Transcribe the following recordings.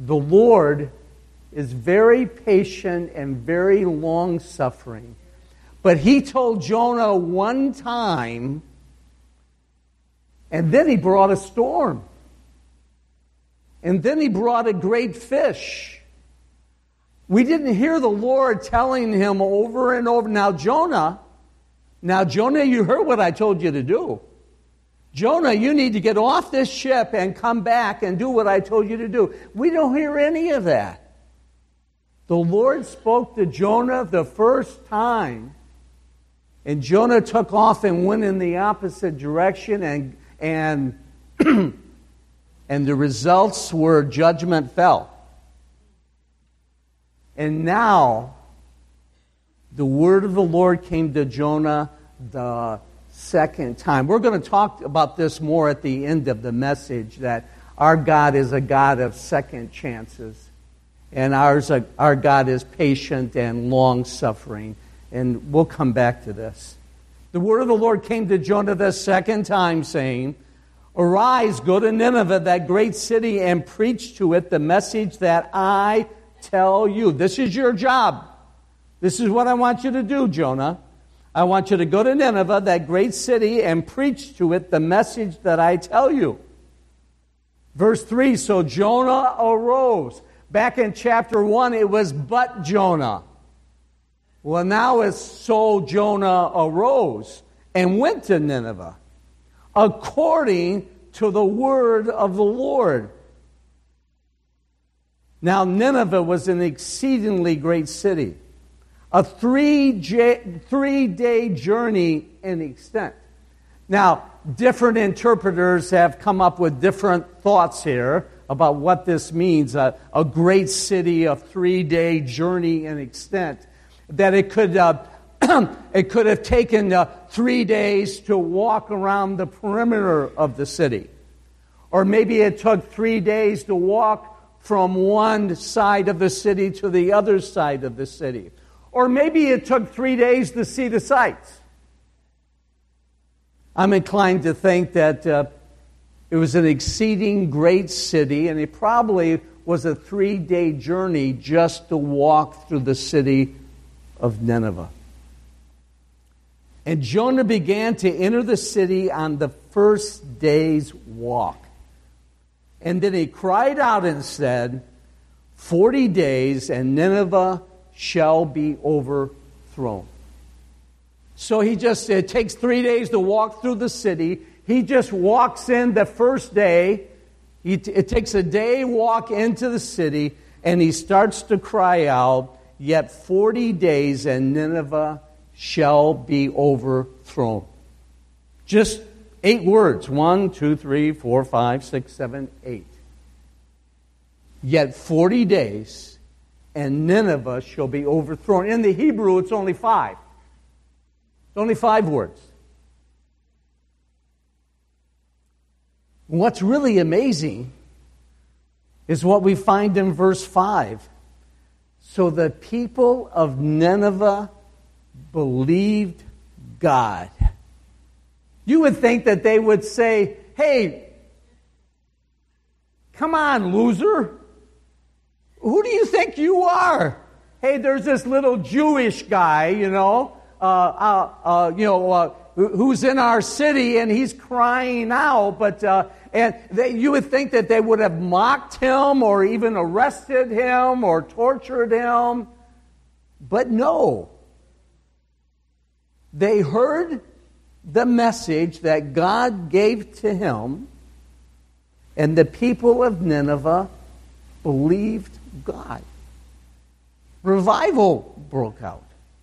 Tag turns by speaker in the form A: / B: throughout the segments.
A: the Lord is very patient and very long-suffering. But he told Jonah one time, and then he brought a storm. And then he brought a great fish. We didn't hear the Lord telling him over and over, Now, Jonah, you heard what I told you to do. Jonah, you need to get off this ship and come back and do what I told you to do. We don't hear any of that. The Lord spoke to Jonah the first time, and Jonah took off and went in the opposite direction, and the results were judgment fell. And now, the word of the Lord came to Jonah the second time. We're going to talk about this more at the end of the message, that our God is a God of second chances. And our God is patient and long-suffering. And we'll come back to this. The word of the Lord came to Jonah the second time, saying, Arise, go to Nineveh, that great city, and preach to it the message that I tell you. This is your job. This is what I want you to do, Jonah. I want you to go to Nineveh, that great city, and preach to it the message that I tell you. Verse 3, so Jonah arose. Back in chapter 1, it was but Jonah. Well, now it's so Jonah arose and went to Nineveh, according to the word of the Lord. Now, Nineveh was an exceedingly great city, a three-day journey in extent. Now, different interpreters have come up with different thoughts here about what this means, a great city, a 3-day journey in extent, that it could have taken 3 days to walk around the perimeter of the city. Or maybe it took 3 days to walk from one side of the city to the other side of the city. Or maybe it took 3 days to see the sights. I'm inclined to think that it was an exceeding great city, and it probably was a 3-day journey just to walk through the city of Nineveh. And Jonah began to enter the city on the first day's walk. And then he cried out and said, 40 days and Nineveh shall be overthrown. So it takes 3 days to walk through the city. He just walks in the first day. It takes a day walk into the city, and he starts to cry out, yet 40 days and Nineveh shall be overthrown. Just 8 words. 1, 2, 3, 4, 5, 6, 7, 8. Yet 40 days and Nineveh shall be overthrown. In the Hebrew, it's only 5. It's only 5 words. What's really amazing is what we find in verse 5. So the people of Nineveh believed God. You would think that they would say, hey, come on, loser. Who do you think you are? Hey, there's this little Jewish guy, who's in our city, and he's crying out. You would think that they would have mocked him, or even arrested him, or tortured him. But no. They heard the message that God gave to him, and the people of Nineveh believed God. Revival broke out.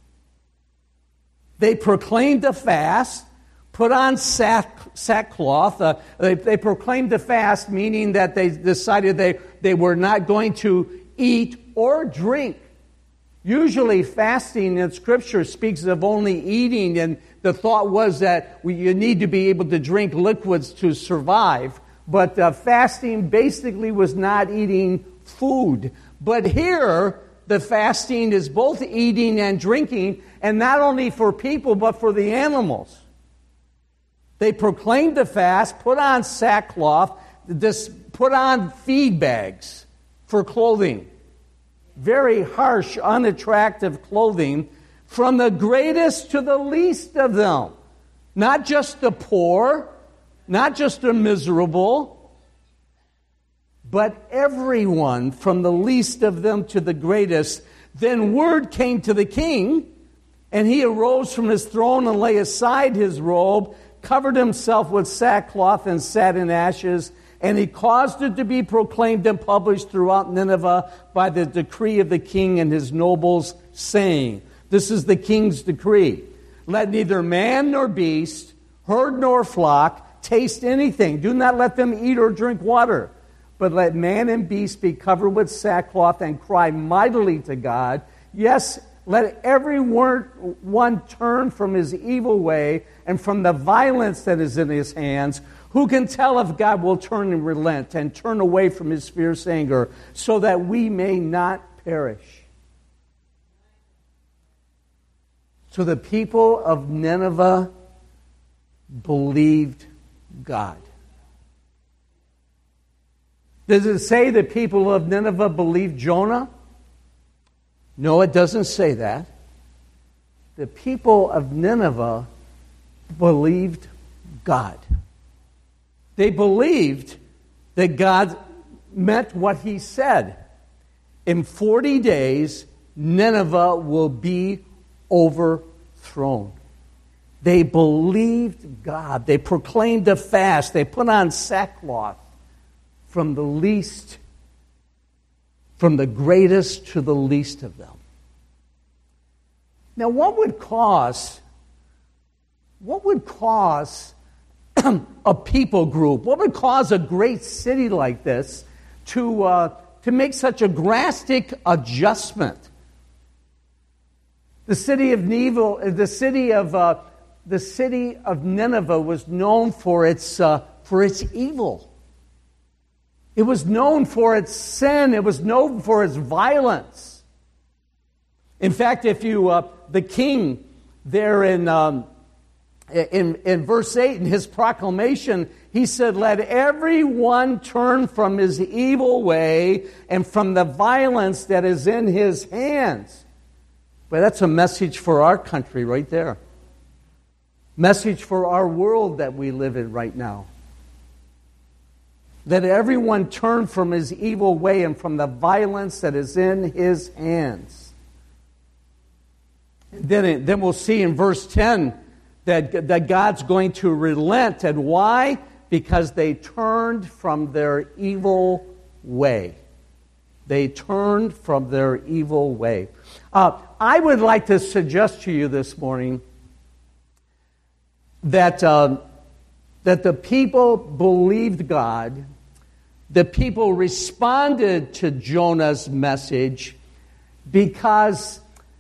A: They proclaimed a fast, put on sackcloth. They proclaimed a fast, meaning that they decided they were not going to eat or drink. Usually fasting in Scripture speaks of only eating, and the thought was that you need to be able to drink liquids to survive. But fasting basically was not eating food. But here, the fasting is both eating and drinking, and not only for people, but for the animals. They proclaimed the fast, put on sackcloth, put on feed bags for clothing. Very harsh, unattractive clothing, from the greatest to the least of them. Not just the poor, not just the miserable, but everyone, from the least of them to the greatest. Then word came to the king, and he arose from his throne and laid aside his robe, covered himself with sackcloth and sat in ashes, and he caused it to be proclaimed and published throughout Nineveh by the decree of the king and his nobles, saying, this is the king's decree, let neither man nor beast, herd nor flock, taste anything. Do not let them eat or drink water, but let man and beast be covered with sackcloth and cry mightily to God. Yes, let every one turn from his evil way and from the violence that is in his hands. Who can tell if God will turn and relent and turn away from his fierce anger so that we may not perish? So the people of Nineveh believed God. Does it say the people of Nineveh believed Jonah? No, it doesn't say that. The people of Nineveh believed God. They believed that God meant what he said. In 40 days, Nineveh will be overthrown. They believed God. They proclaimed a fast. They put on sackcloth from the least, from the greatest to the least of them. Now, what would cause a people group, what would cause a great city like this to make such a drastic adjustment? The city of Nineveh was known for its evil. It was known for its sin. It was known for its violence. In fact, if you the king there in verse 8 in his proclamation, he said, "Let everyone turn from his evil way and from the violence that is in his hands." Well, that's a message for our country right there. Message for our world that we live in right now. Let everyone turn from his evil way and from the violence that is in his hands. And then we'll see in verse 10 that God's going to relent. And why? Because they turned from their evil way. They turned from their evil way. I would like to suggest to you this morning that the people believed God. The people responded to Jonah's message because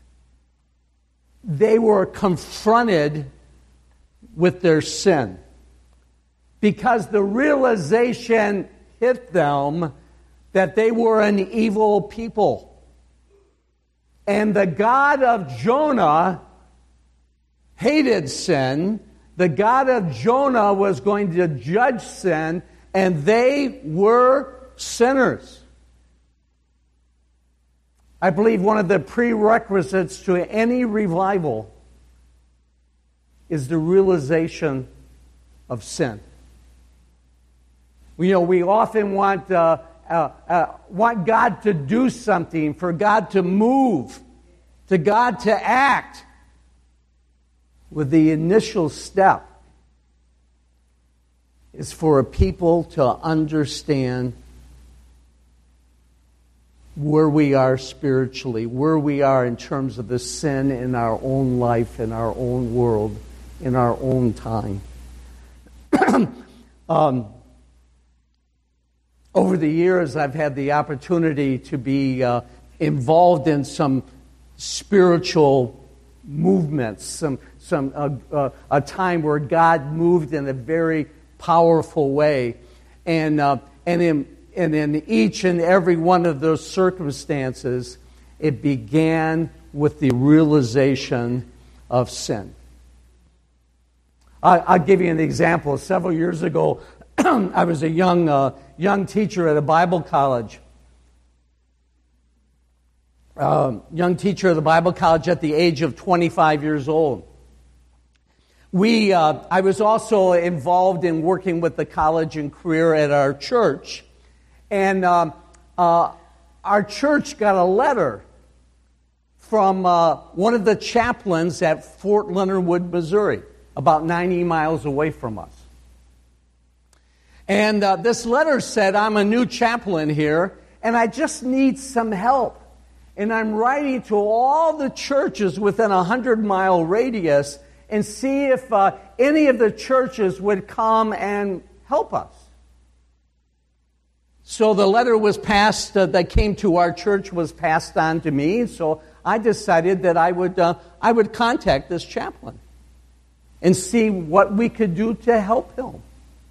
A: they were confronted with their sin. Because the realization hit them that they were an evil people. And the God of Jonah hated sin. The God of Jonah was going to judge sin, and they were sinners. I believe one of the prerequisites to any revival is the realization of sin. We often want God to do something, for God to move, to God to act. With the initial step is for a people to understand where we are spiritually, where we are in terms of the sin in our own life, in our own world, in our own time. Over the years, I've had the opportunity to be involved in some spiritual movements, a time where God moved in a very powerful way, and in each and every one of those circumstances, it began with the realization of sin. I'll give you an example. Several years ago, I was a young teacher at a Bible college, young teacher of the Bible college at the age of 25 years old. I was also involved in working with the college and career at our church. And our church got a letter from one of the chaplains at Fort Leonard Wood, Missouri, about 90 miles away from us. And this letter said, I'm a new chaplain here, and I just need some help. And I'm writing to all the churches within a 100-mile radius and see if any of the churches would come and help us. So the letter was passed, that came to our church was passed on to me. So I decided that I would contact this chaplain and see what we could do to help him.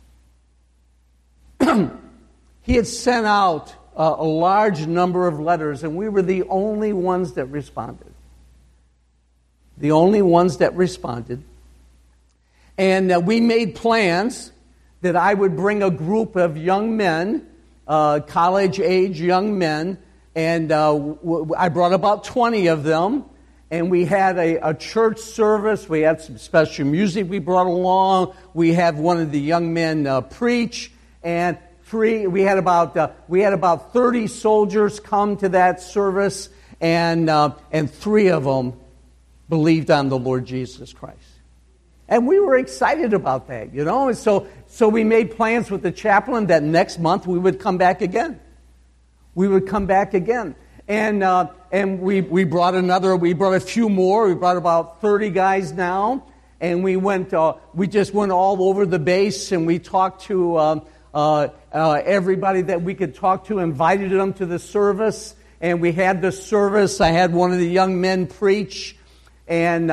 A: He had sent out a large number of letters, and we were the only ones that responded. The only ones that responded. And we made plans that I would bring a group of young men, college-age young men, and I brought about 20 of them, and we had a church service. We had some special music we brought along. We had one of the young men preach, and we had about 30 soldiers come to that service, and 3 of them believed on the Lord Jesus Christ. And we were excited about that, you know. And so we made plans with the chaplain that next month we would come back again. We would come back again. And we brought a few more. We brought about 30 guys now. And we just went all over the base, and we talked to everybody that we could talk to, invited them to the service. And we had the service. I had one of the young men preach, and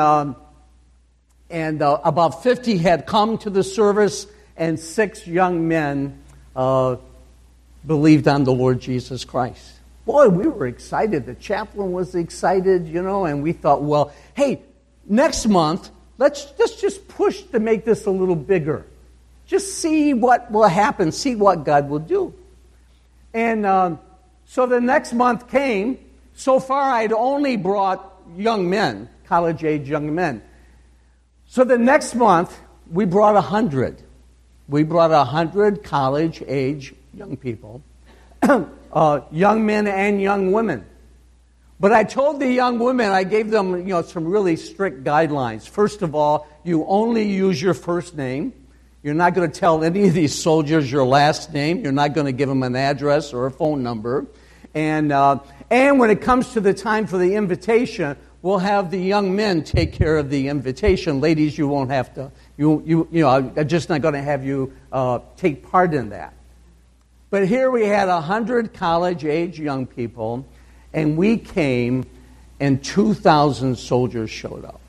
A: about 50 had come to the service, and 6 young men believed on the Lord Jesus Christ. Boy, we were excited. The chaplain was excited, you know, and we thought, well, hey, next month, let's just push to make this a little bigger. Just see what will happen, see what God will do. And so the next month came. So far, I'd only brought young men, college-age young men. So the next month, we brought 100. We brought 100 college-age young people, young men and young women. But I told the young women, I gave them, some really strict guidelines. First of all, you only use your first name. You're not going to tell any of these soldiers your last name. You're not going to give them an address or a phone number. And when it comes to the time for the invitation, we'll have the young men take care of the invitation. Ladies, you won't have to. I'm just not going to have you take part in that. But here we had 100 college-age young people, and we came, and 2,000 soldiers showed up.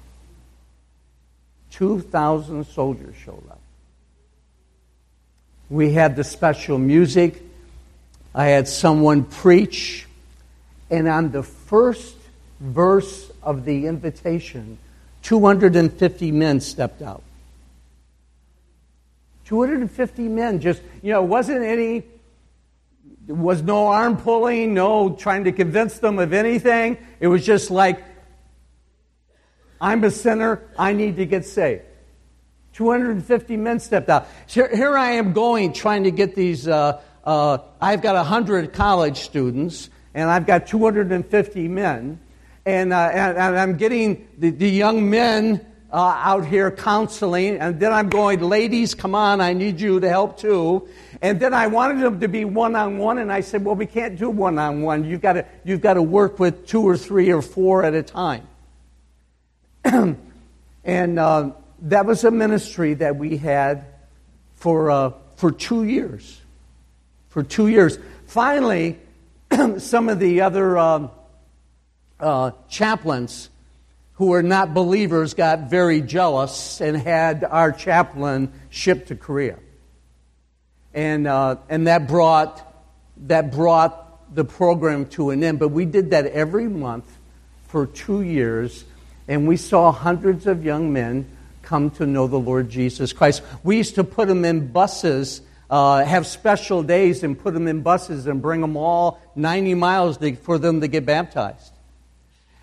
A: 2,000 soldiers showed up. We had the special music. I had someone preach, and on the first verse of the invitation, 250 men stepped out. 250 men, just, there was no arm pulling, no trying to convince them of anything. It was just like, I'm a sinner, I need to get saved. 250 men stepped out. Here I am trying to get these, I've got 100 college students, and I've got 250 men. And I'm getting the young men out here counseling, and then I'm going, ladies, come on, I need you to help too. And then I wanted them to be one-on-one, and I said, well, we can't do one-on-one. You've got to work with 2 or 3 or 4 at a time. And that was a ministry that we had for 2 years. For 2 years. Finally, some of the other chaplains who were not believers got very jealous and had our chaplain shipped to Korea. And that brought the program to an end. But we did that every month for 2 years, and we saw hundreds of young men come to know the Lord Jesus Christ. We used to put them in buses, have special days and put them in buses and bring them all 90 miles for them to get baptized.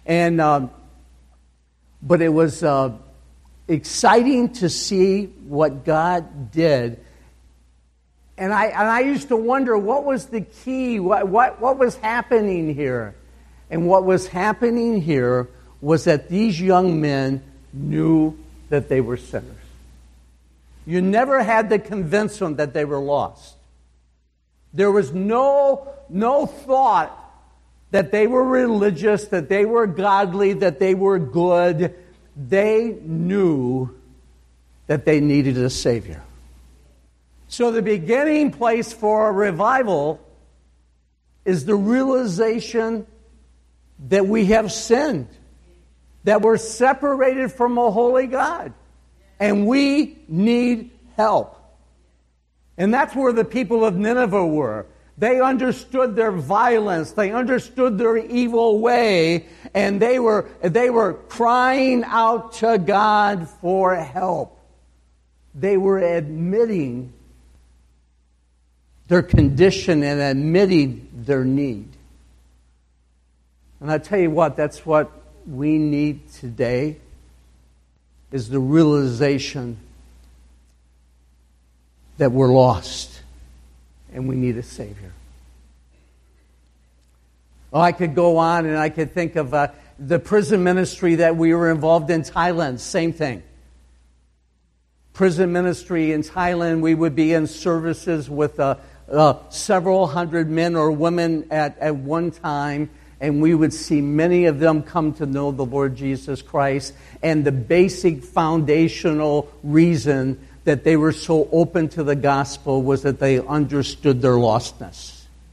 A: And but it was exciting to see what God did. And I used to wonder, what was the key? What was happening here? And what was happening here was that these young men knew that they were sinners. You never had to convince them that they were lost. There was no thought that they were religious, that they were godly, that they were good. They knew that they needed a Savior. So the beginning place for a revival is the realization that we have sinned, that we're separated from a holy God, and we need help. And that's where the people of Nineveh were. They understood their violence, they understood their evil way, and they were crying out to God for help. They were admitting their condition and admitting their need. And I tell you what, that's what we need today, is the realization that we're lost and we need a Savior. Oh, I could go on and I could think of the prison ministry that we were involved in Thailand. Same thing. Prison ministry in Thailand, we would be in services with several hundred men or women at one time, and we would see many of them come to know the Lord Jesus Christ. And the basic foundational reason that they were so open to the gospel was that they understood their lostness.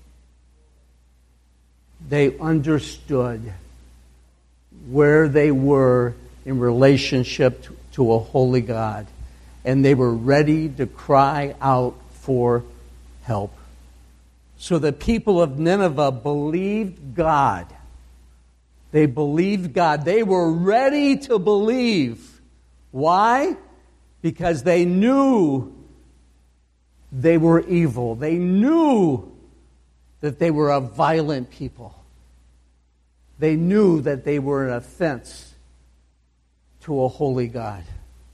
A: They understood where they were in relationship to a holy God. And they were ready to cry out for help. So the people of Nineveh believed God. They believed God. They were ready to believe. Why? Because they knew they were evil. They knew that they were a violent people. They knew that they were an offense to a holy God.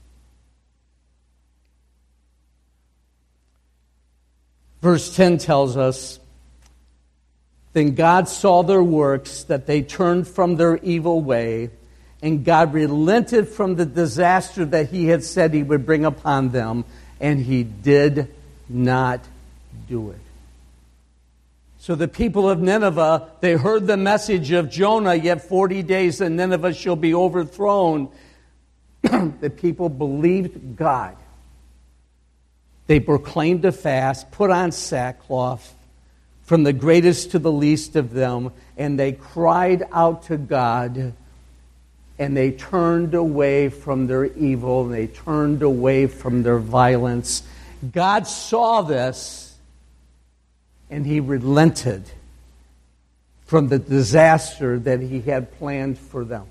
A: Verse 10 tells us, then God saw their works, that they turned from their evil way, and God relented from the disaster that He had said He would bring upon them, and He did not do it. So the people of Nineveh, they heard the message of Jonah, yet 40 days and Nineveh shall be overthrown. The people believed God. They proclaimed a fast, put on sackcloth, from the greatest to the least of them, and they cried out to God, and they turned away from their evil, and they turned away from their violence. God saw this, and He relented from the disaster that He had planned for them.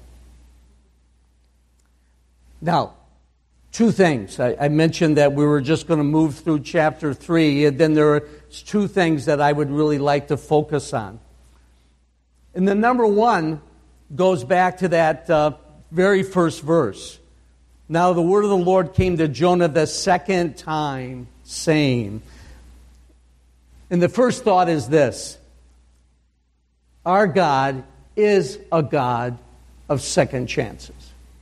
A: Now, two things. I mentioned that we were just going to move through chapter 3, and then there are two things that I would really like to focus on. And the number one goes back to that very first verse. Now the word of the Lord came to Jonah the second time, saying. And the first thought is this: our God is a God of second chances.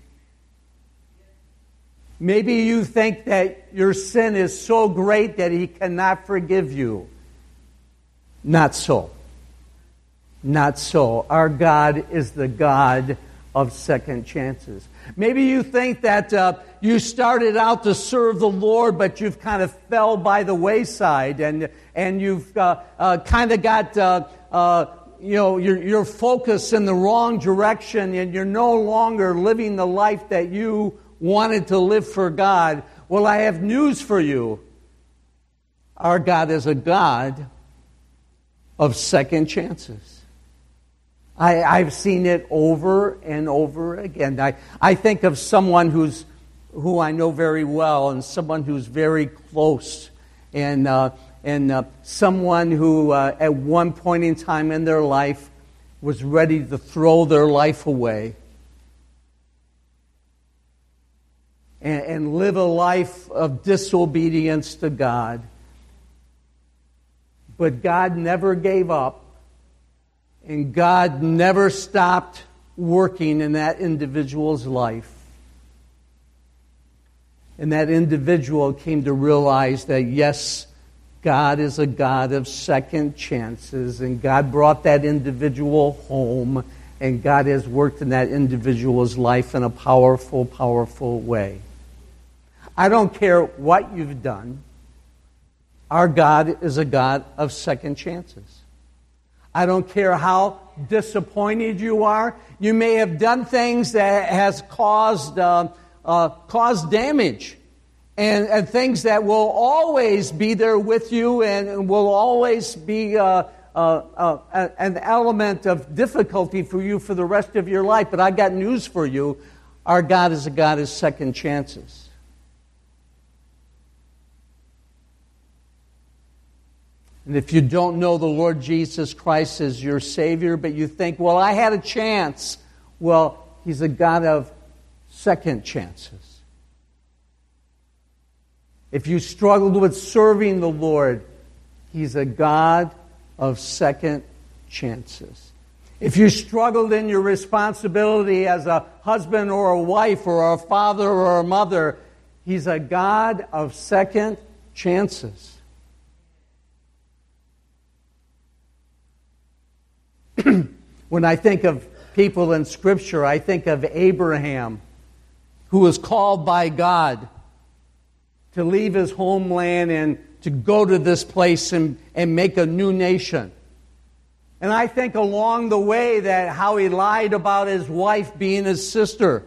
A: Maybe you think that your sin is so great that He cannot forgive you. Not so. Not so. Our God is the God of second chances. Maybe you think that you started out to serve the Lord, but you've kind of fell by the wayside, and you've kind of got your focus in the wrong direction, and you're no longer living the life that you wanted to live for God. Well, I have news for you. Our God is a God of second chances. I've seen it over and over again. I think of someone who I know very well, and someone who's very close, and someone who at one point in time in their life was ready to throw their life away and live a life of disobedience to God. But God never gave up, and God never stopped working in that individual's life. And that individual came to realize that, yes, God is a God of second chances, and God brought that individual home, and God has worked in that individual's life in a powerful, powerful way. I don't care what you've done. Our God is a God of second chances. I don't care how disappointed you are. You may have done things that has caused damage, and things that will always be there with you and will always be an element of difficulty for you for the rest of your life. But I got news for you. Our God is a God of second chances. And if you don't know the Lord Jesus Christ as your Savior, but you think, well, I had a chance. Well, He's a God of second chances. If you struggled with serving the Lord, He's a God of second chances. If you struggled in your responsibility as a husband or a wife or a father or a mother, He's a God of second chances. When I think of people in Scripture, I think of Abraham, who was called by God to leave his homeland and to go to this place and make a new nation. And I think along the way that how he lied about his wife being his sister.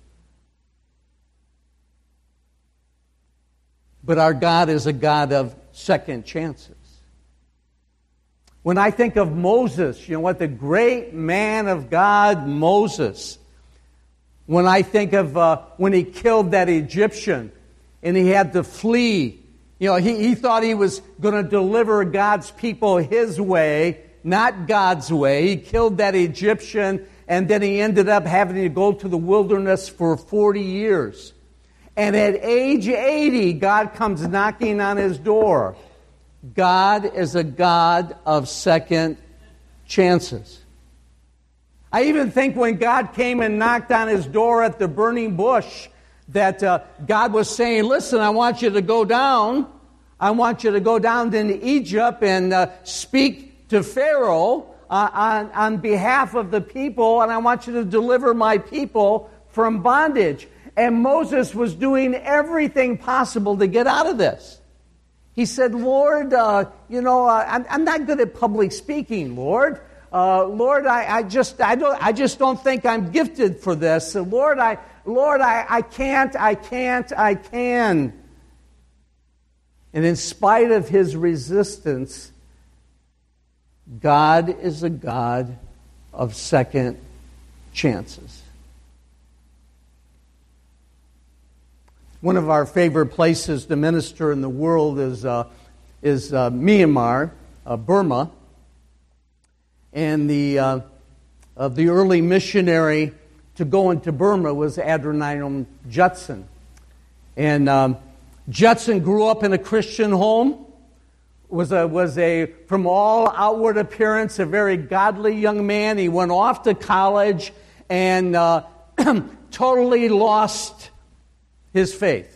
A: But our God is a God of second chances. When I think of Moses, you know what, the great man of God, Moses. When I think of when he killed that Egyptian and he had to flee, you know, he thought he was going to deliver God's people his way, not God's way. He killed that Egyptian, and then he ended up having to go to the wilderness for 40 years. And at age 80, God comes knocking on his door. God is a God of second chances. I even think when God came and knocked on his door at the burning bush, that God was saying, listen, I want you to go down. I want you to go down into Egypt and speak to Pharaoh on behalf of the people, and I want you to deliver my people from bondage. And Moses was doing everything possible to get out of this. He said, Lord, I'm not good at public speaking, Lord. Lord, I just don't think I'm gifted for this. Lord, I can't. And in spite of his resistance, God is a God of second chances. One of our favorite places to minister in the world is Myanmar, Burma. And the early missionary to go into Burma was Adoniram Judson. And Judson grew up in a Christian home, was from all outward appearance, a very godly young man. He went off to college and totally lost his faith.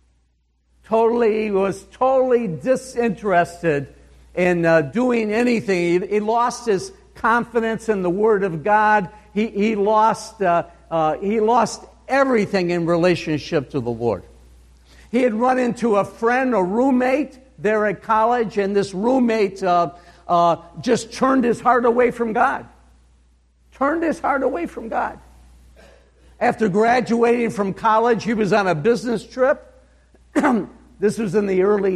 A: He was totally disinterested in doing anything. He lost his confidence in the Word of God. He lost everything in relationship to the Lord. He had run into a roommate there at college, and this roommate just turned his heart away from God. After graduating from college, he was on a business trip. This was in the early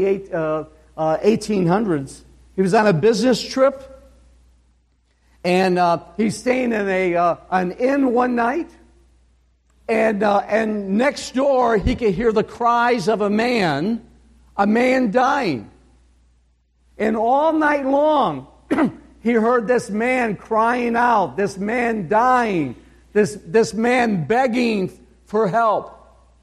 A: 1800s. He was on a business trip, and he's staying in an inn one night. And next door, he could hear the cries of a man dying. And all night long, He heard this man crying out, this man dying, this man begging for help.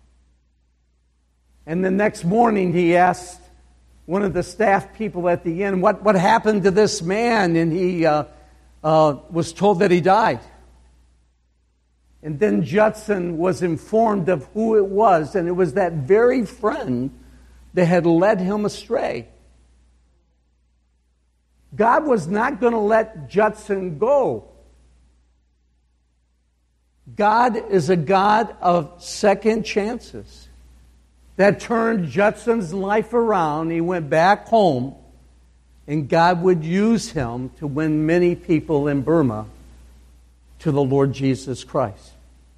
A: And the next morning he asked one of the staff people at the inn, what happened to this man? And he was told that he died. And then Judson was informed of who it was, and it was that very friend that had led him astray. God was not going to let Judson go. God is a God of second chances. That turned Judson's life around. He went back home, and God would use him to win many people in Burma to the Lord Jesus Christ.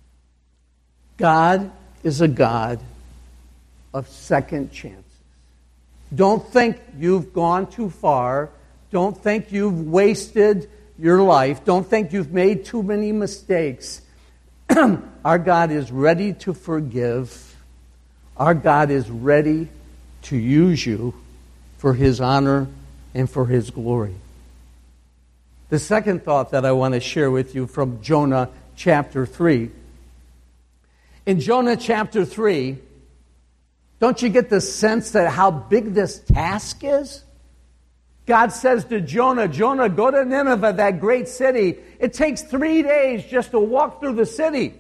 A: God is a God of second chances. Don't think you've gone too far. Don't think you've wasted your life. Don't think you've made too many mistakes. Our God is ready to forgive. Our God is ready to use you for His honor and for His glory. The second thought that I want to share with you from Jonah chapter 3. In Jonah chapter 3, don't you get the sense that how big this task is? God says to Jonah, Jonah, go to Nineveh, that great city. It takes 3 days just to walk through the city.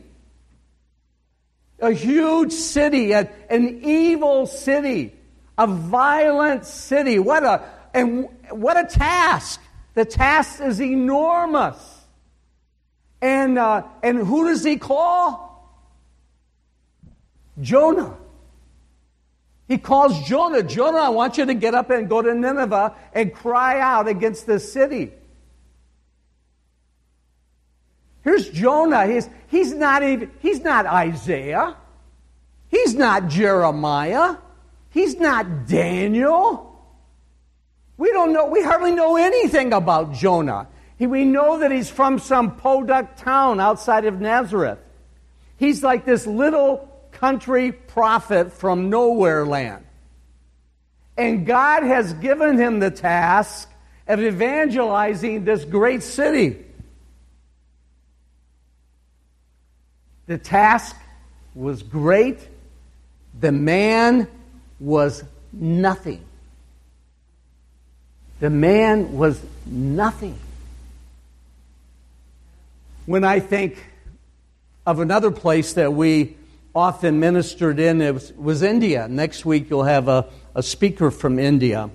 A: A huge city, an evil city, a violent city. What a task! The task is enormous. And who does He call? Jonah. He calls Jonah. Jonah, I want you to get up and go to Nineveh and cry out against this city. Here's Jonah. He's not Isaiah. He's not Jeremiah. He's not Daniel. We hardly know anything about Jonah. We know that he's from some podunk town outside of Nazareth. He's like this little country prophet from nowhere land. And God has given him the task of evangelizing this great city. The task was great. The man was nothing. The man was nothing. When I think of another place that we often ministered in, it was India. Next week you'll have a speaker from India.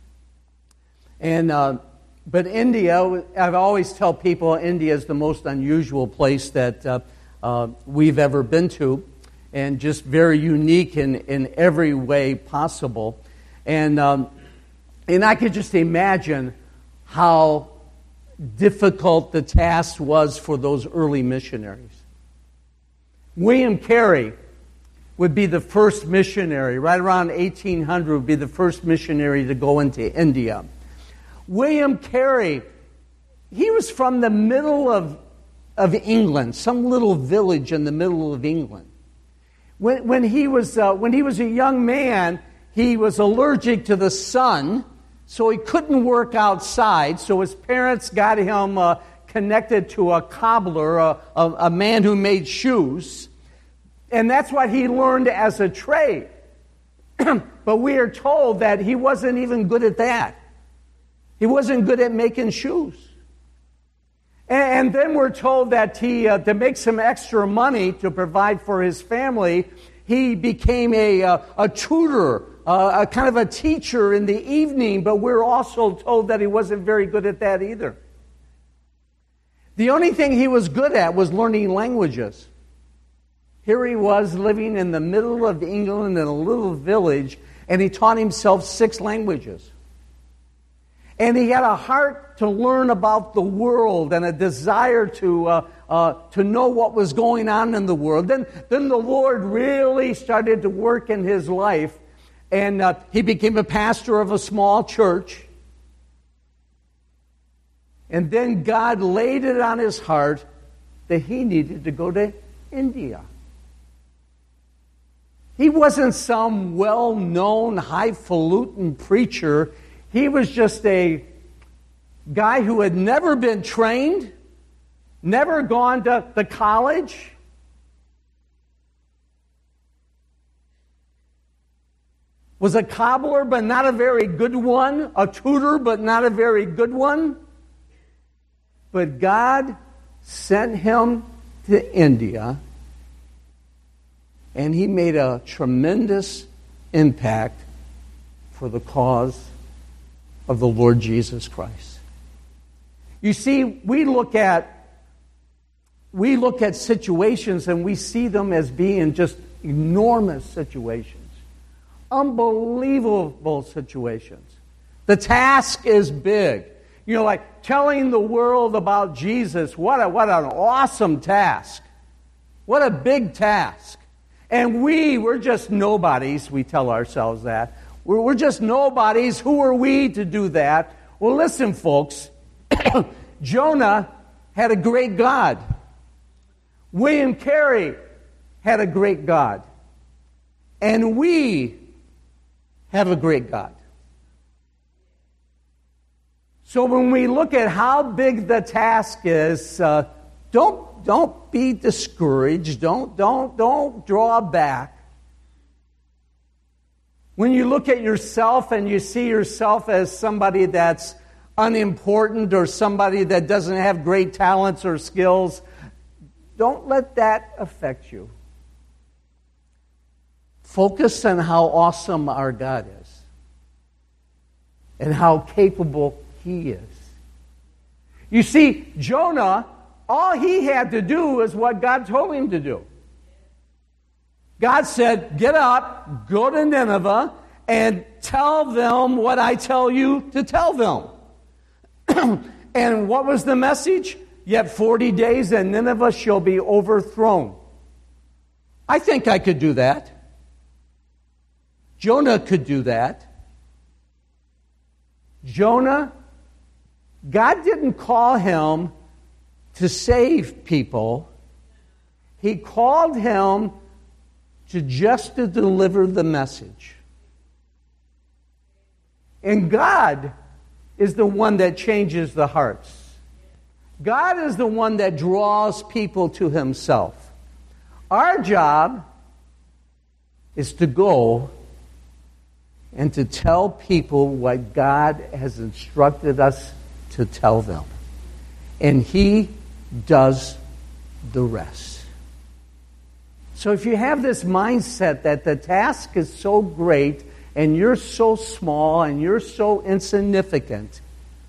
A: But India, I've always tell people India is the most unusual place that we've ever been to, and just very unique in every way possible. And I could just imagine how difficult the task was for those early missionaries. William Carey would be the first missionary, right around 1800 would be the first missionary to go into India. William Carey, he was from the middle of England, some little village in the middle of England. When he was a young man, he was allergic to the sun, so he couldn't work outside. So his parents got him connected to a cobbler, a man who made shoes. And that's what he learned as a trade. But we are told that he wasn't even good at that. He wasn't good at making shoes. And then we're told that to make some extra money to provide for his family, he became a tutor, a kind of a teacher in the evening, but we're also told that he wasn't very good at that either. The only thing he was good at was learning languages. Here he was living in the middle of England in a little village, and he taught himself 6 languages. And he had a heart to learn about the world and a desire to know what was going on in the world. Then the Lord really started to work in his life, and he became a pastor of a small church. And then God laid it on his heart that he needed to go to India. He wasn't some well-known, highfalutin preacher. He was just a guy who had never been trained, never gone to the college. Was a cobbler, but not a very good one. A tutor, but not a very good one. But God sent him to India, and he made a tremendous impact for the cause of the Lord Jesus Christ. You see, we look at situations and we see them as being just enormous situations. Unbelievable situations. The task is big. You know, like telling the world about Jesus, what an awesome task. What a big task. And we're just nobodies, we tell ourselves that. We're just nobodies. Who are we to do that? Well, listen, folks. Jonah had a great God. William Carey had a great God. And we have a great God. So when we look at how big the task is, don't be discouraged. Don't draw back. When you look at yourself and you see yourself as somebody that's unimportant or somebody that doesn't have great talents or skills, don't let that affect you. Focus on how awesome our God is and how capable He is. You see, Jonah, all he had to do was what God told him to do. God said, get up, go to Nineveh, and tell them what I tell you to tell them. And what was the message? Yet 40 days and Nineveh shall be overthrown. I think I could do that. Jonah could do that. Jonah, God didn't call him to save people. He called him to deliver the message. And God is the one that changes the hearts. God is the one that draws people to Himself. Our job is to go and to tell people what God has instructed us to tell them. And He does the rest. So if you have this mindset that the task is so great and you're so small and you're so insignificant,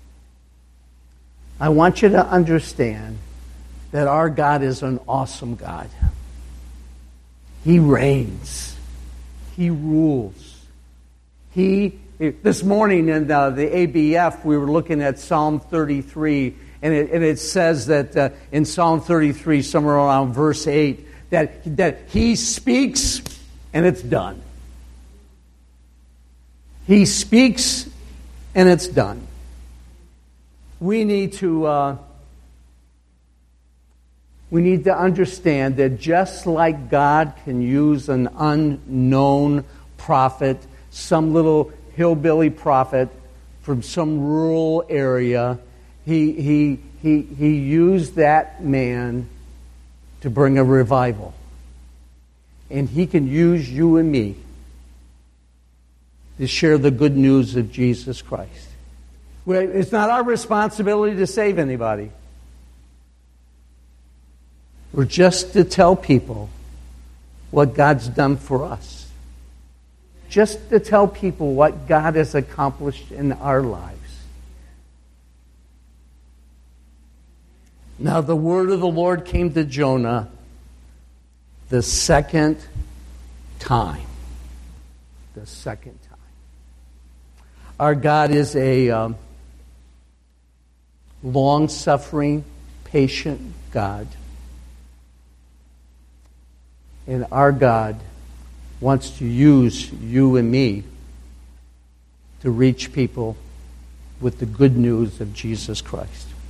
A: I want you to understand that our God is an awesome God. He reigns. He rules. This morning in the ABF, we were looking at Psalm 33, and it says that in Psalm 33, somewhere around verse 8, that He speaks and it's done. He speaks and it's done. We need to understand that just like God can use an unknown prophet, some little hillbilly prophet from some rural area, he used that man to bring a revival. And He can use you and me to share the good news of Jesus Christ. It's not our responsibility to save anybody. We're just to tell people what God's done for us. Just to tell people what God has accomplished in our lives. Now the word of the Lord came to Jonah the second time. The second time. Our God is a long-suffering, patient God. And our God wants to use you and me to reach people with the good news of Jesus Christ.